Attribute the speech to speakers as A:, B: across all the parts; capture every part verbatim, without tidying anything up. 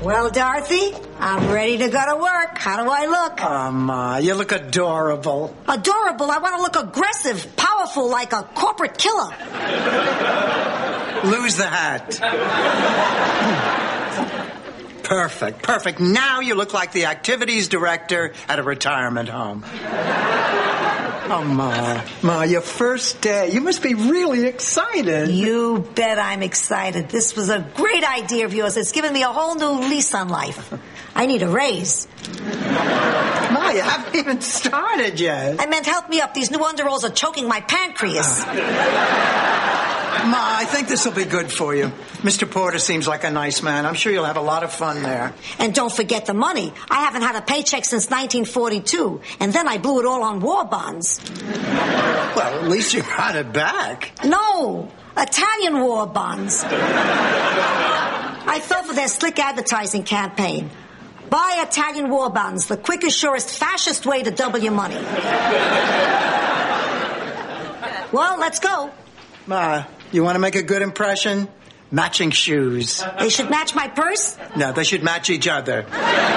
A: Well, Dorothy, I'm ready to go to work. How do I look?
B: Oh, Ma, you look adorable.
A: Adorable? I want to look aggressive, powerful, like a corporate killer.
B: Lose the hat. Perfect, perfect. Now you look like the activities director at a retirement home. Oh, Ma, Ma, your first day. You must be really excited.
A: You bet I'm excited. This was a great idea of yours. It's given me a whole new lease on life. I need a raise.
B: Ma, you haven't even started yet.
A: I meant help me up. These new underalls are choking my pancreas.
B: Ma, I think this will be good for you. Mister Porter seems like a nice man. I'm sure you'll have a lot of fun there.
A: And don't forget the money. I haven't had a paycheck since nineteen forty-two, and then I blew it all on war bonds.
B: Well, at least you got it back.
A: No, Italian war bonds. I fell for their slick advertising campaign. Buy Italian war bonds, the quickest, surest, fascist way to double your money. Well, let's go.
B: Ma, you want to make a good impression? Matching shoes.
A: They should match my purse?
B: No, they should match each other.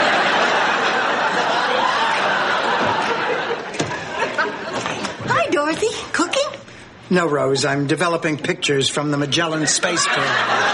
A: Hi, Dorothy. Cooking?
B: No, Rose, I'm developing pictures from the Magellan space program.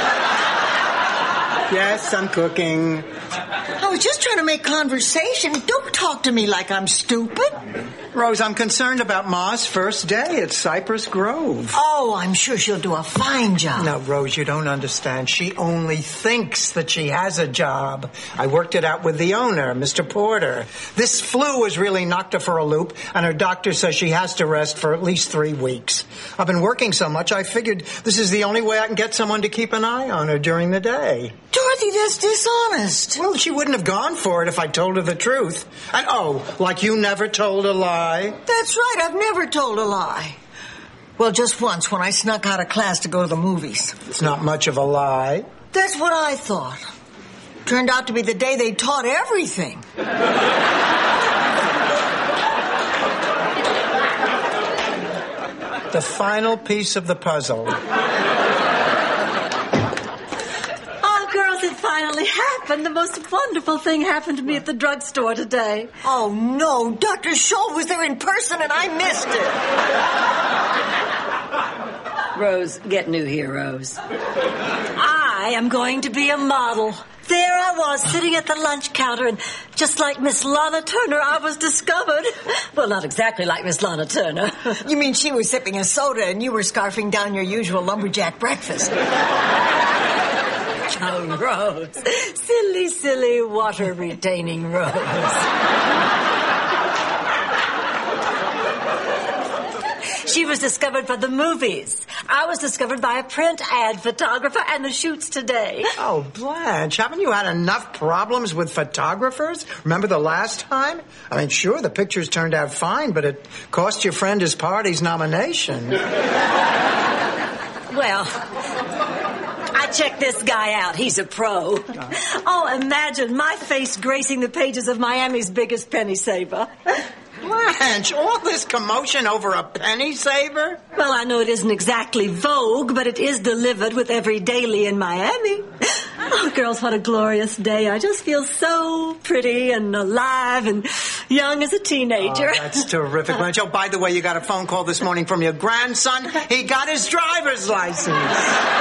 B: Yes, I'm cooking.
C: I was just trying to make conversation. Don't talk to me like I'm stupid.
B: Rose, I'm concerned about Ma's first day at Cypress Grove.
C: Oh, I'm sure she'll do a fine job.
B: No, Rose, you don't understand. She only thinks that she has a job. I worked it out with the owner, Mister Porter. This flu has really knocked her for a loop, and her doctor says she has to rest for at least three weeks. I've been working so much, I figured this is the only way I can get someone to keep an eye on her during the day.
C: Dorothy, that's dishonest.
B: Well, she wouldn't have gone for it if I told her the truth. And, oh, like you never told a lie.
C: That's right, I've never told a lie. Well, just once when I snuck out of class to go to the movies.
B: It's not much of a lie.
C: That's what I thought. Turned out to be the day they taught everything.
B: The final piece of the puzzle.
D: It finally happened. The most wonderful thing happened to me at the drugstore today.
C: Oh, no. Doctor Scholl was there in person and I missed it.
D: Rose, get new heroes. I am going to be a model. There I was, sitting at the lunch counter, and just like Miss Lana Turner, I was discovered. Well, not exactly like Miss Lana Turner.
C: You mean she was sipping a soda and you were scarfing down your usual lumberjack breakfast?
D: Oh, Rose. Silly, silly, water-retaining Rose. She was discovered for the movies. I was discovered by a print ad photographer and the shoots today.
B: Oh, Blanche, haven't you had enough problems with photographers? Remember the last time? I mean, sure, the pictures turned out fine, but it cost your friend his party's nomination.
D: Well, I checked this guy out. He's a pro. Oh, imagine my face gracing the pages of Miami's biggest penny saver.
B: Blanche, all this commotion over a penny saver?
D: Well, I know it isn't exactly Vogue, but it is delivered with every daily in Miami. Oh, girls, what a glorious day. I just feel so pretty and alive and young as a teenager.
B: Oh, that's terrific, Blanche. Oh, by the way, you got a phone call this morning from your grandson. He got his driver's license.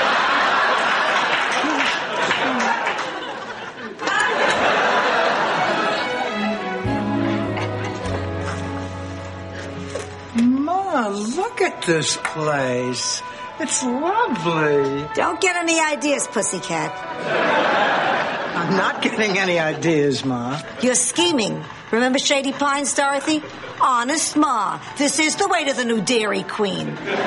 B: Look at this place. It's lovely.
A: Don't get any ideas, pussycat.
B: I'm not getting any ideas, Ma.
A: You're scheming. Remember Shady Pines, Dorothy? Honest, Ma. This is the way to the new Dairy Queen.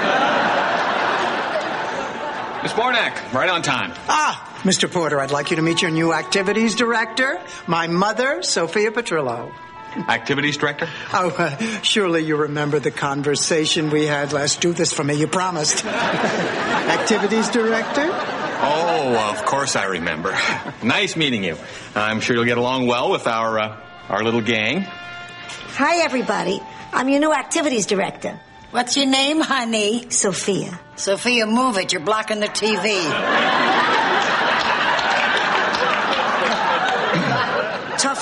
E: Miss Barnack, right on time.
B: Ah, Mister Porter, I'd like you to meet your new activities director, my mother, Sophia Petrillo.
E: Activities director?
B: Oh, uh, surely you remember the conversation we had last. Do this for me, you promised. Activities director?
E: Oh, of course I remember. Nice meeting you. I'm sure you'll get along well with our uh, our little gang.
A: Hi, everybody. I'm your new activities director.
C: What's your name, honey?
A: Sophia.
C: Sophia, move it. You're blocking the T V.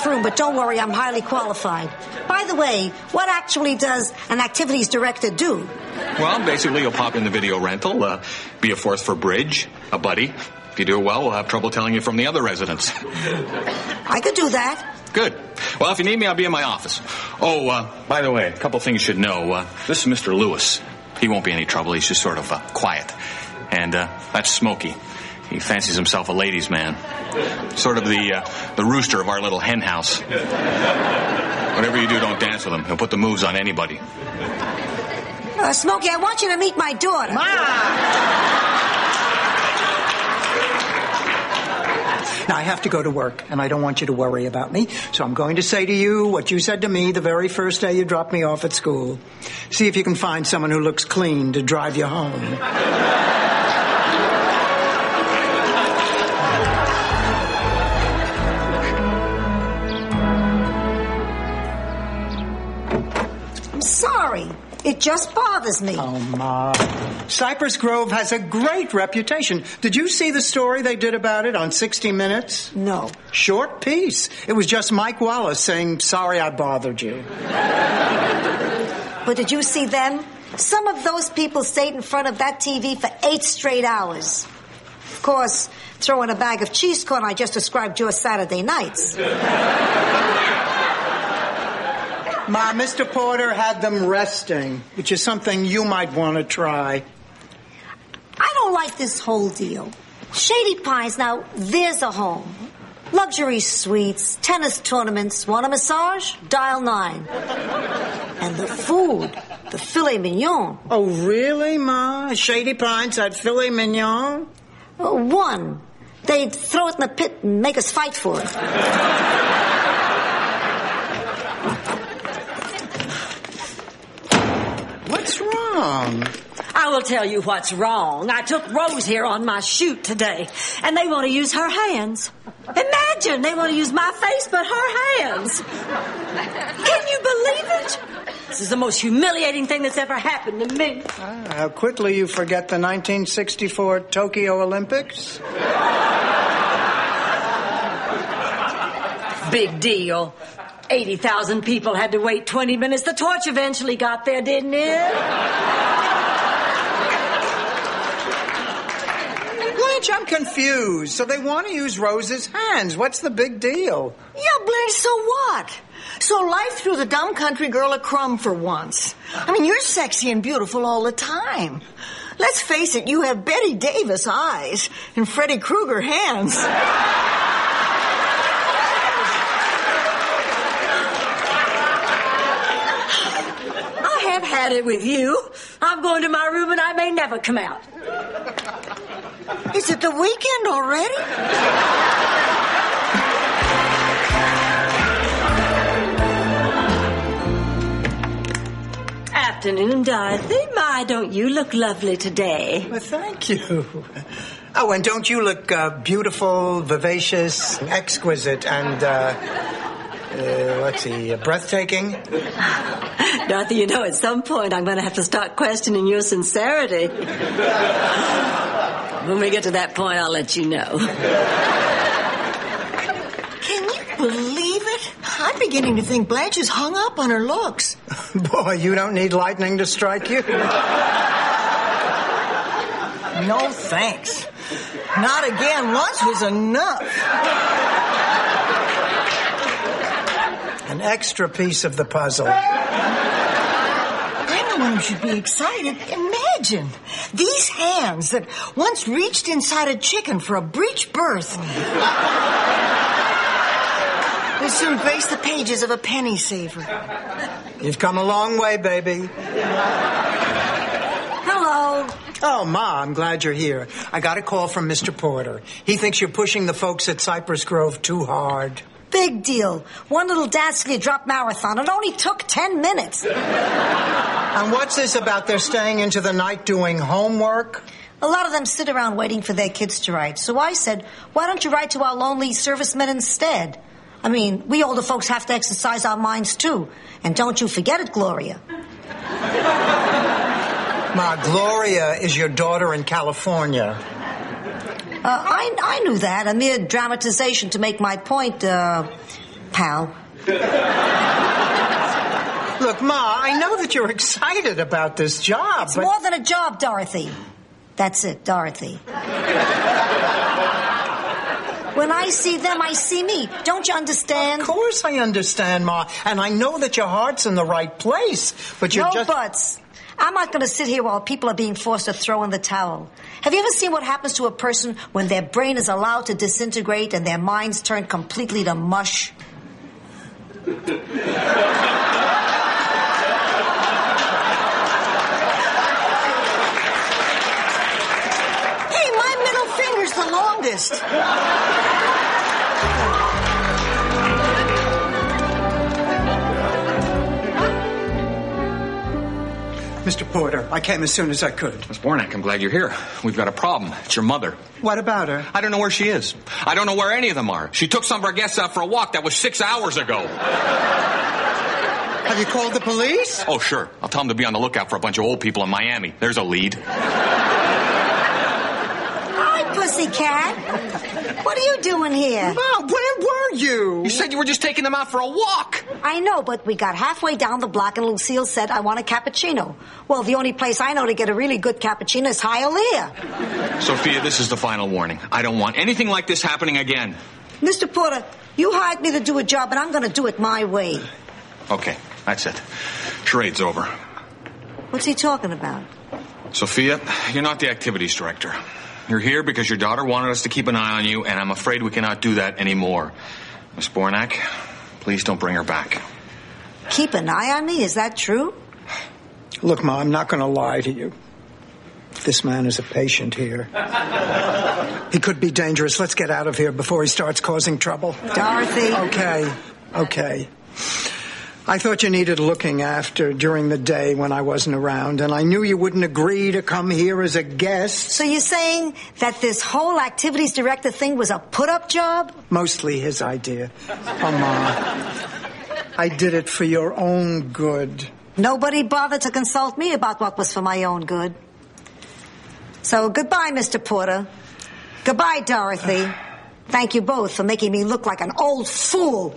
A: buffoon, but don't worry, I'm highly qualified. By the way, what actually does an activities director do?
E: Well, basically, you'll pop in the video rental, uh, be a force for bridge, a buddy. If you do well, we'll have trouble telling you from the other residents.
A: I could do that.
E: Good. Well, if you need me, I'll be in my office. Oh, uh, by the way, a couple things you should know. Uh, this is Mister Lewis. He won't be any trouble. He's just sort of uh, quiet. And uh, that's Smokey. He fancies himself a ladies' man. Sort of the uh, the rooster of our little hen house. Whatever you do, don't dance with him. He'll put the moves on anybody.
A: Uh, Smokey, I want you to meet my daughter.
B: Ma! Now, I have to go to work, and I don't want you to worry about me, so I'm going to say to you what you said to me the very first day you dropped me off at school. See if you can find someone who looks clean to drive you home.
A: I'm sorry. It just bothers me.
B: Oh, Ma. Cypress Grove has a great reputation. Did you see the story they did about it on sixty minutes?
A: No.
B: Short piece. It was just Mike Wallace saying, sorry I bothered you.
A: But did you see them? Some of those people stayed in front of that T V for eight straight hours. Of course, throw in a bag of cheese corn, I just described your Saturday nights.
B: Ma, Mister Porter had them resting, which is something you might want to try.
A: I don't like this whole deal. Shady Pines, now, there's a home. Luxury suites, tennis tournaments. Want a massage? Dial nine. And the food, the filet mignon.
B: Oh, really, Ma? Shady Pines had filet mignon?
A: Uh, one. They'd throw it in the pit and make us fight for it.
B: What's wrong?
D: I will tell you what's wrong. I took Rose here on my shoot today, and they want to use her hands. Imagine, they want to use my face, but her hands. Can you believe it? This is the most humiliating thing that's ever happened to me.
B: Ah, how quickly you forget the nineteen sixty-four Tokyo Olympics.
D: Big deal. eighty thousand people had to wait twenty minutes. The torch eventually got there, didn't it?
B: Blanche, I'm confused. So they want to use Rose's hands. What's the big deal?
C: Yeah, Blanche, so what? So life threw the dumb country girl a crumb for once. I mean, you're sexy and beautiful all the time. Let's face it, you have Betty Davis eyes and Freddy Krueger hands.
D: I have had it with you. I'm going to my room and I may never come out.
C: Is it the weekend already?
D: Afternoon, Dorothy. My, don't you look lovely today?
B: Well, thank you. Oh, and don't you look uh, beautiful, vivacious, exquisite, and, uh, uh, let's see, uh, breathtaking?
D: Dorothy, you know, at some point I'm going to have to start questioning your sincerity. When we get to that point, I'll let you know.
C: Can you believe it? I'm beginning to think Blanche is hung up on her looks.
B: Boy, you don't need lightning to strike you.
C: No, thanks. Not again. Once was enough.
B: An extra piece of the puzzle.
C: I'm the one who should be excited. Imagine these hands that once reached inside a chicken for a breech birth will soon grace the pages of a penny saver.
B: You've come a long way, baby.
A: Hello.
B: Oh, Ma, I'm glad you're here. I got a call from Mister Porter. He thinks you're pushing the folks at Cypress Grove too hard.
A: Big deal. One little dastardly drop marathon. It only took ten minutes.
B: And what's this about their staying into the night doing homework?
A: A lot of them sit around waiting for their kids to write. So I said, why don't you write to our lonely servicemen instead? I mean, we older folks have to exercise our minds, too. And don't you forget it, Gloria.
B: Ma, Gloria is your daughter in California.
A: Uh, I, I knew that. A mere dramatization to make my point. Uh, pal.
B: Look, Ma, I know that you're excited about this job,
A: It's
B: but...
A: more than a job, Dorothy. That's it, Dorothy. When I see them, I see me. Don't you understand?
B: Of course I understand, Ma, and I know that your heart's in the right place, but you're
A: no
B: just...
A: buts. I'm not going to sit here while people are being forced to throw in the towel. Have you ever seen what happens to a person when their brain is allowed to disintegrate and their minds turn completely to mush?
C: Hey, my middle finger's the longest.
B: Mister Porter, I came as soon as I could.
E: Miss Bornak, I'm glad you're here. We've got a problem. It's your mother.
B: What about her?
E: I don't know where she is. I don't know where any of them are. She took some of our guests out for a walk. That was six hours ago.
B: Have you called the police?
E: Oh, sure. I'll tell them to be on the lookout for a bunch of old people in Miami. There's a lead.
A: Hi, pussycat. What are you doing here?
B: Ma, where were you?
E: You said you were just taking them out for a walk.
A: I know, but we got halfway down the block and Lucille said, I want a cappuccino. Well, the only place I know to get a really good cappuccino is Hialeah.
E: Sophia, this is the final warning. I don't want anything like this happening again.
A: Mister Porter, you hired me to do a job, and I'm going to do it my way.
E: Okay, that's it. Charade's over.
A: What's he talking about?
E: Sophia, you're not the activities director. You're here because your daughter wanted us to keep an eye on you, and I'm afraid we cannot do that anymore. Miss Bornak, please don't bring her back.
A: Keep an eye on me? Is that true?
B: Look, Ma, I'm not going to lie to you. This man is a patient here. He could be dangerous. Let's get out of here before he starts causing trouble.
A: Dorothy.
B: Okay, okay. I thought you needed looking after during the day when I wasn't around, and I knew you wouldn't agree to come here as a guest.
A: So you're saying that this whole activities director thing was a put-up job?
B: Mostly his idea. Oh, Ma, I did it for your own good.
A: Nobody bothered to consult me about what was for my own good. So goodbye, Mister Porter. Goodbye, Dorothy. Thank you both for making me look like an old fool.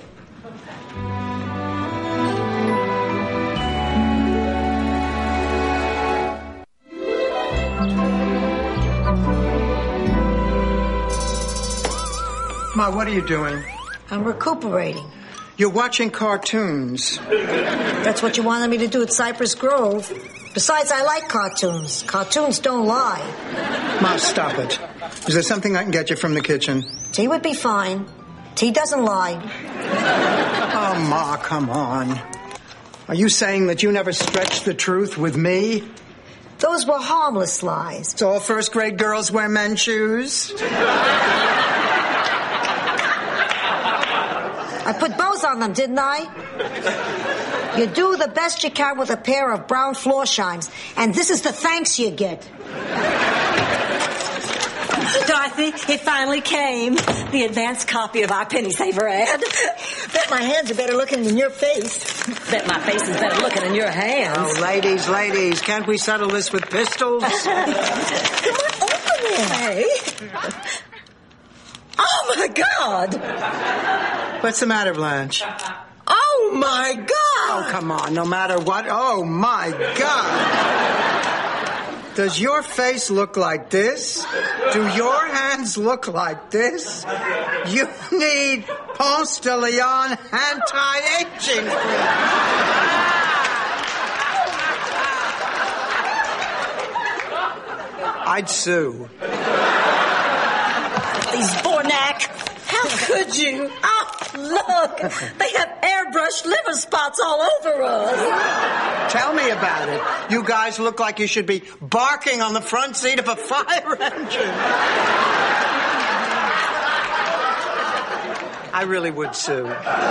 B: Ma, what are you doing?
A: I'm recuperating.
B: You're watching cartoons.
A: That's what you wanted me to do at Cypress Grove. Besides, I like cartoons. Cartoons don't lie.
B: Ma, stop it. Is there something I can get you from the kitchen?
A: Tea would be fine. Tea doesn't lie.
B: Oh, Ma, come on. Are you saying that you never stretched the truth with me?
A: Those were harmless lies.
B: So all first-grade girls wear men's shoes?
A: I put bows on them, didn't I? You do the best you can with a pair of brown floor shimes, and this is the thanks you get.
D: Dorothy, it finally came. The advanced copy of our penny saver ad.
C: Bet my hands are better looking than your face.
D: Bet my face is better looking than your hands.
B: Oh, ladies, ladies, can't we settle this with pistols?
C: Come on, open it.
D: Hey. Oh, my God.
B: What's the matter, Blanche?
C: Oh, my God.
B: Oh, come on, no matter what. Oh, my God. Does your face look like this? Do your hands look like this? You need Ponce de Leon anti-aging cream. I'd sue.
D: These Bornak. How could you? Oh, look. They have airbrushed liver spots all over us.
B: Tell me about it. You guys look like you should be barking on the front seat of a fire engine. I really would sue.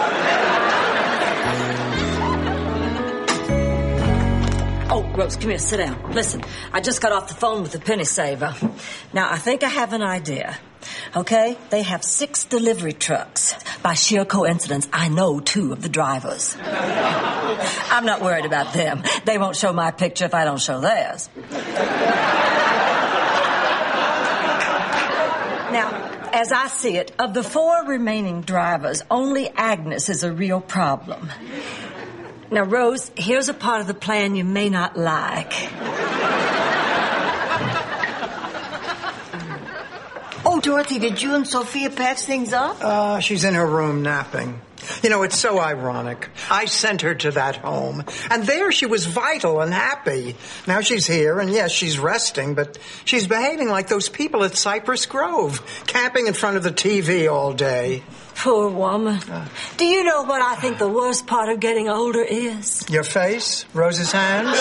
D: Oh, Rose, come here, sit down. Listen, I just got off the phone with the penny saver. Now, I think I have an idea. Okay? They have six delivery trucks. By sheer coincidence, I know two of the drivers. I'm not worried about them. They won't show my picture if I don't show theirs. Now, as I see it, of the four remaining drivers, only Agnes is a real problem. Now, Rose, here's a part of the plan you may not like.
C: Oh, Dorothy, did you and Sophia patch things up?
B: Uh, she's in her room napping. You know, it's so ironic. I sent her to that home, and there she was vital and happy. Now she's here, and yes, she's resting, but she's behaving like those people at Cypress Grove, camping in front of the T V all day.
D: Poor woman. Uh, Do you know what I think the worst part of getting older is?
B: Your face? Rose's hands?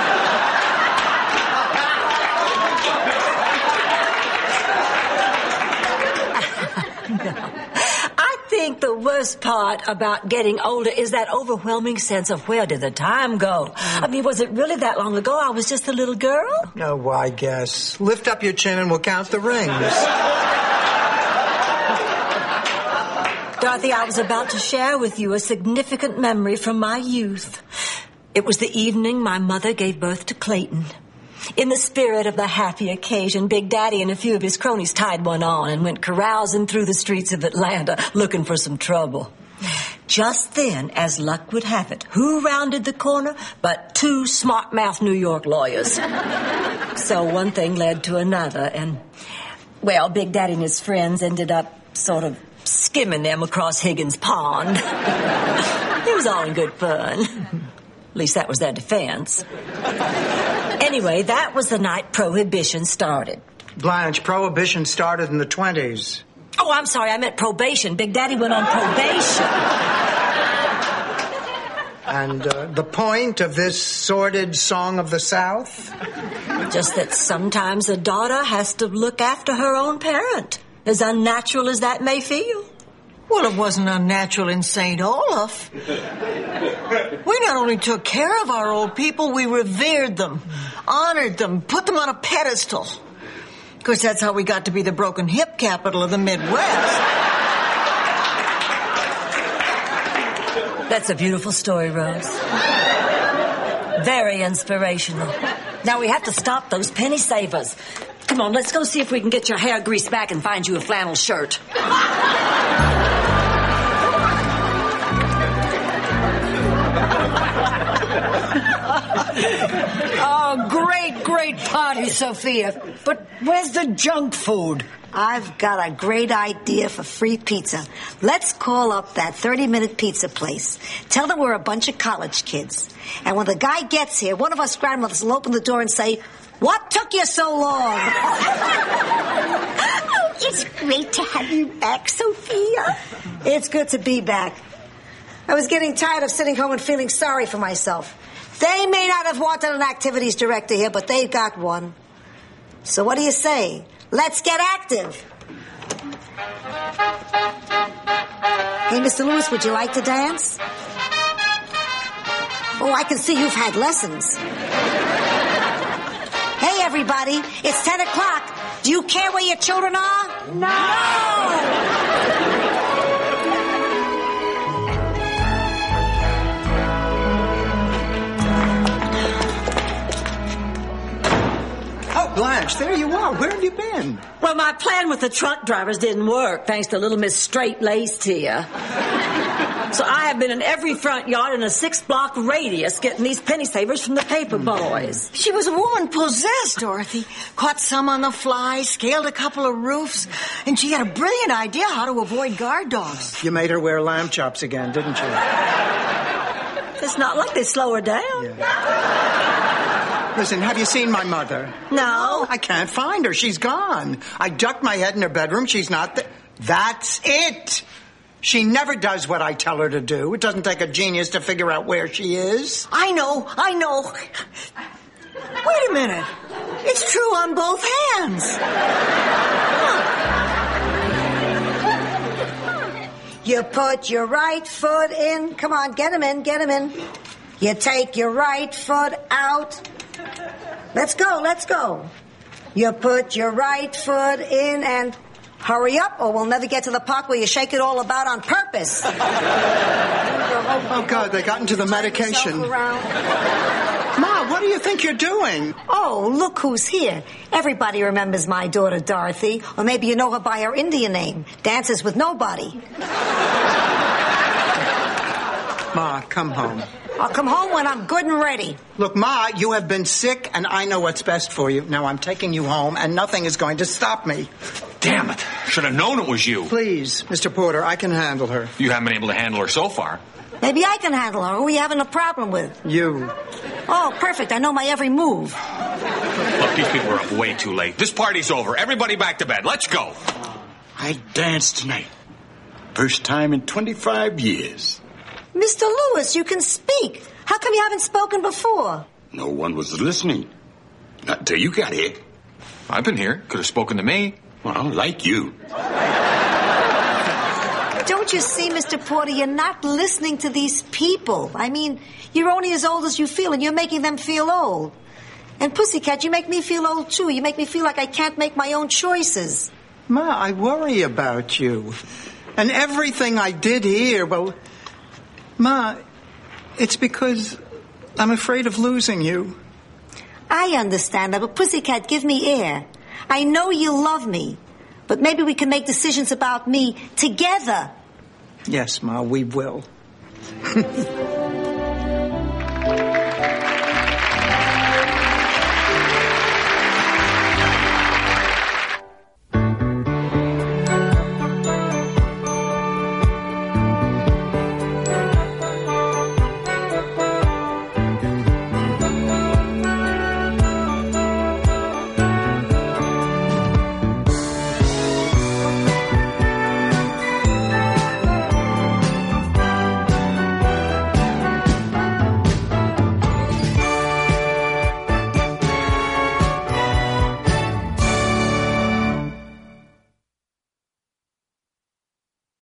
D: I think the worst part about getting older is that overwhelming sense of where did the time go? I mean, was it really that long ago I was just a little girl?
B: No, I guess. Lift up your chin and we'll count the rings.
D: Dorothy, I was about to share with you a significant memory from my youth. It was the evening my mother gave birth to Clayton. In the spirit of the happy occasion, Big Daddy and a few of his cronies tied one on and went carousing through the streets of Atlanta looking for some trouble. Just then, as luck would have it, who rounded the corner but two smart-mouthed New York lawyers? So one thing led to another, and, well, Big Daddy and his friends ended up sort of skimming them across Higgins Pond. It was all in good fun. At least that was their defense. Anyway, that was the night Prohibition started.
B: Blanche, Prohibition started in the twenties.
D: Oh, I'm sorry, I meant probation. Big Daddy went on probation.
B: And uh, the point of this sordid song of the South?
D: Just that sometimes a daughter has to look after her own parent, as unnatural as that may feel.
C: Well, it wasn't unnatural in Saint Olaf. We not only took care of our old people, we revered them, honored them, put them on a pedestal. Of course, that's how we got to be the broken hip capital of the Midwest.
D: That's a beautiful story, Rose. Very inspirational. Now we have to stop those penny savers. Come on, let's go see if we can get your hair greased back and find you a flannel shirt.
F: Oh, great, great party, Sophia. But where's the junk food?
A: I've got a great idea for free pizza. Let's call up that thirty-minute pizza place. Tell them we're a bunch of college kids. And when the guy gets here, one of us grandmothers will open the door and say, "What took you so long?"
G: Oh, it's great to have you back, Sophia.
A: It's good to be back. I was getting tired of sitting home and feeling sorry for myself. They may not have wanted an activities director here, but they've got one. So what do you say? Let's get active. Hey, Mister Lewis, would you like to dance? Oh, I can see you've had lessons. Hey, everybody, it's ten o'clock. Do you care where your children are? No!
B: Blanche, there you are. Where have you been?
D: Well, my plan with the truck drivers didn't work, thanks to little Miss Straight-Laced here. So I have been in every front yard in a six-block radius getting these penny savers from the paper boys.
C: She was a woman possessed, Dorothy. Caught some on the fly, scaled a couple of roofs, and she had a brilliant idea how to avoid guard dogs.
B: You made her wear lamb chops again, didn't you?
D: It's not like they slow her down.
B: Yeah. Listen, have you seen my mother?
D: No.
B: I can't find her. She's gone. I ducked my head in her bedroom. She's not there. That's it. She never does what I tell her to do. It doesn't take a genius to figure out where she is.
C: I know, I know. Wait a minute. It's true on both hands.
A: You put your right foot in. Come on, get him in, get him in. You take your right foot out. Let's go, let's go. You put your right foot in and hurry up or we'll never get to the part where you shake it all about on purpose.
B: Oh, God, they got into the medication. Ma, what are do you think you're doing?
A: Oh, look who's here. Everybody remembers my daughter, Dorothy. Or maybe you know her by her Indian name, Dances with Nobody.
B: Ma, come home.
A: I'll come home when I'm good and ready.
B: Look, Ma, you have been sick, and I know what's best for you. Now I'm taking you home, and nothing is going to stop me.
E: Damn it. Should have known it was you.
B: Please, Mister Porter, I can handle her.
E: You haven't been able to handle her so far.
A: Maybe I can handle her. Who are you having a problem with?
B: You.
A: Oh, perfect. I know my every move.
E: Look, these people are up way too late. This party's over. Everybody back to bed. Let's go.
H: I danced tonight. First time in twenty-five years.
A: Mister Lewis, you can speak. How come you haven't spoken before?
H: No one was listening. Not until you got here.
E: I've been here. Could have spoken to me.
H: Well, like you.
A: Don't you see, Mister Porter, you're not listening to these people. I mean, you're only as old as you feel, and you're making them feel old. And Pussycat, you make me feel old, too. You make me feel like I can't make my own choices.
B: Ma, I worry about you. And everything I did here, well... Ma, it's because I'm afraid of losing you.
A: I understand that, but Pussycat, give me air. I know you love me, but maybe we can make decisions about me together.
B: Yes, Ma, we will.